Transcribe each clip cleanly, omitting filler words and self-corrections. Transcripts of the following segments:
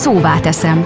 Szóvá teszem.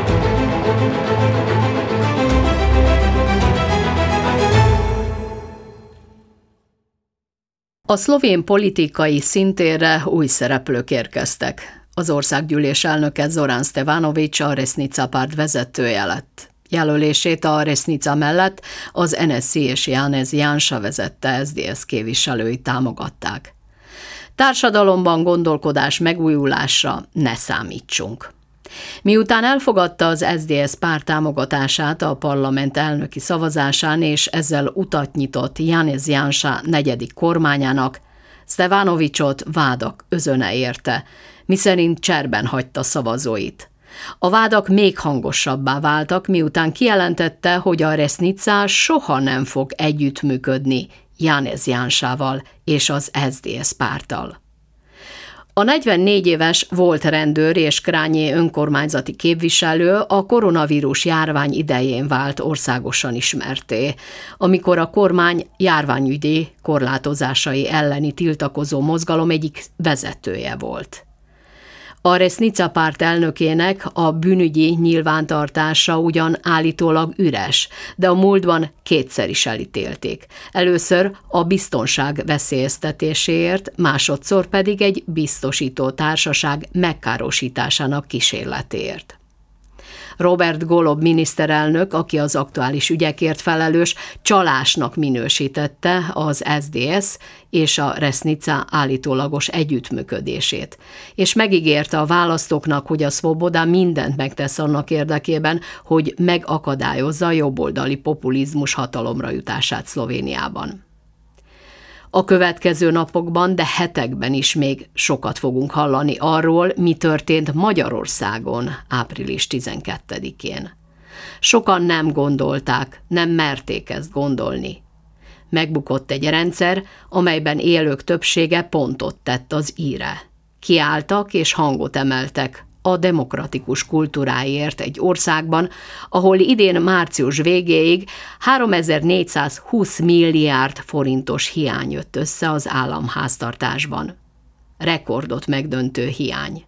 A szlovén politikai szintérre új szereplők érkeztek. Az országgyűlés elnöke Zoran Stevanović a Resnica párt vezetője lett. Jelölését a Resnica mellett az NSZ és Janez Janša vezette SZDSZ képviselői támogatták. Társadalomban gondolkodás megújulásra ne számítsunk. Miután elfogadta az SZDSZ párt támogatását a parlament elnöki szavazásán, és ezzel utat nyitott Janez Janša negyedik kormányának, Stevanovićot vádak özöne érte, miszerint cserben hagyta szavazóit. A vádak még hangosabbá váltak, miután kijelentette, hogy a Resnica soha nem fog együttműködni Janez Janšával és az SZDSZ párttal. A 44 éves volt rendőr és krányé önkormányzati képviselő a koronavírus járvány idején vált országosan ismertté, amikor a kormány járványügyi korlátozásai elleni tiltakozó mozgalom egyik vezetője volt. A Resnica párt elnökének a bűnügyi nyilvántartása ugyan állítólag üres, de a múltban kétszer is elítélték. Először a biztonság veszélyeztetéséért, másodszor pedig egy biztosító társaság megkárosításának kísérletéért. Robert Golob miniszterelnök, aki az aktuális ügyekért felelős, csalásnak minősítette az SZDSZ és a Resnica állítólagos együttműködését, és megígérte a választóknak, hogy a Svoboda mindent megtesz annak érdekében, hogy megakadályozza a jobboldali populizmus hatalomra jutását Szlovéniában. A következő napokban, de hetekben is még sokat fogunk hallani arról, mi történt Magyarországon április 12-én. Sokan nem gondolták, nem merték ezt gondolni. Megbukott egy rendszer, amelyben élők többsége pontot tett az íre. Kiálltak és hangot emeltek a demokratikus kultúráért egy országban, ahol idén március végéig 3420 milliárd forintos hiány jött össze az államháztartásban. Rekordot megdöntő hiány.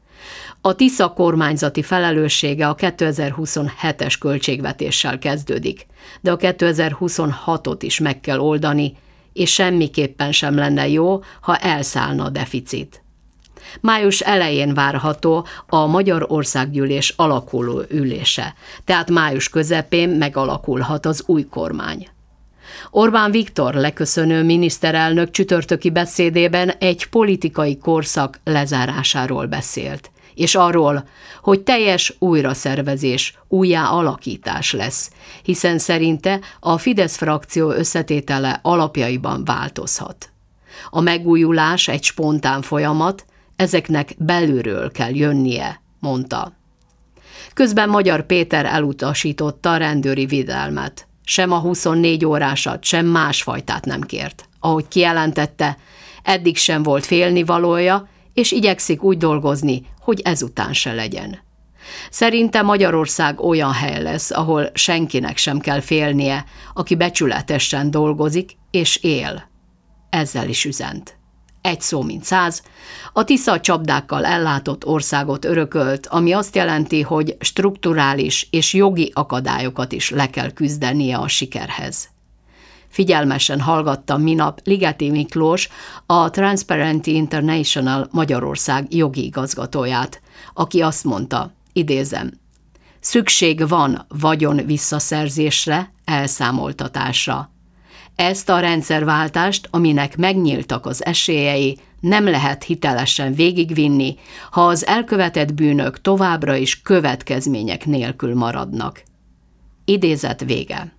A Tisza kormányzati felelőssége a 2027-es költségvetéssel kezdődik, de a 2026-ot is meg kell oldani, és semmiképpen sem lenne jó, ha elszállna a deficit. Május elején várható a Magyar Országgyűlés alakuló ülése, tehát május közepén megalakulhat az új kormány. Orbán Viktor leköszönő miniszterelnök csütörtöki beszédében egy politikai korszak lezárásáról beszélt, és arról, hogy teljes újraszervezés, újjáalakítás lesz, hiszen szerinte a Fidesz frakció összetétele alapjaiban változhat. A megújulás egy spontán folyamat, ezeknek belülről kell jönnie, mondta. Közben Magyar Péter elutasította a rendőri védelmet. Sem a 24 órásat, sem másfajtát nem kért. Ahogy kijelentette, eddig sem volt félnivalója, és igyekszik úgy dolgozni, hogy ezután se legyen. Szerinte Magyarország olyan hely lesz, ahol senkinek sem kell félnie, aki becsületesen dolgozik és él. Ezzel is üzent. Egy szó mint száz, a Tisza csapdákkal ellátott országot örökölt, ami azt jelenti, hogy strukturális és jogi akadályokat is le kell küzdenie a sikerhez. Figyelmesen hallgattam minap Ligeti Miklós, a Transparency International Magyarország jogi igazgatóját, aki azt mondta, idézem, szükség van vagyon visszaszerzésre, elszámoltatásra. Ezt a rendszerváltást, aminek megnyíltak az esélyei, nem lehet hitelesen végigvinni, ha az elkövetett bűnök továbbra is következmények nélkül maradnak. Idézet vége.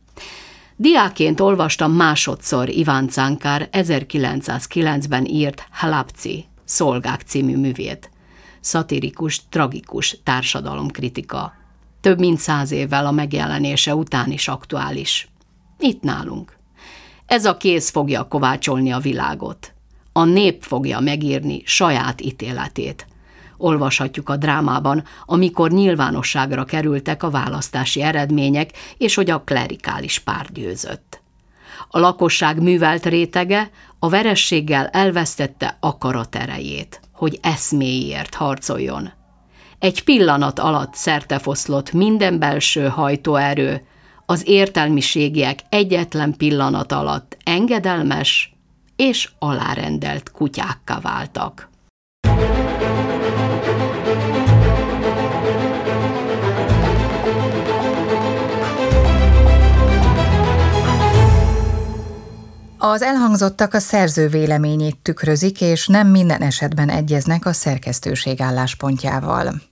Diákként olvastam másodszor Iván Cankár 1909-ben írt Hlapci, Szolgák című művét. Szatirikus, tragikus társadalomkritika. Több mint 100 évvel a megjelenése után is aktuális. Itt nálunk. Ez a kéz fogja kovácsolni a világot. A nép fogja megírni saját ítéletét. Olvashatjuk a drámában, amikor nyilvánosságra kerültek a választási eredmények, és hogy a klerikális párt győzött. A lakosság művelt rétege a verességgel elvesztette akaraterejét, hogy eszméiért harcoljon. Egy pillanat alatt szertefoszlott minden belső hajtóerő, az értelmiségiek egyetlen pillanat alatt engedelmes és alárendelt kutyákká váltak. Az elhangzottak a szerző véleményét tükrözik, és nem minden esetben egyeznek a szerkesztőség álláspontjával.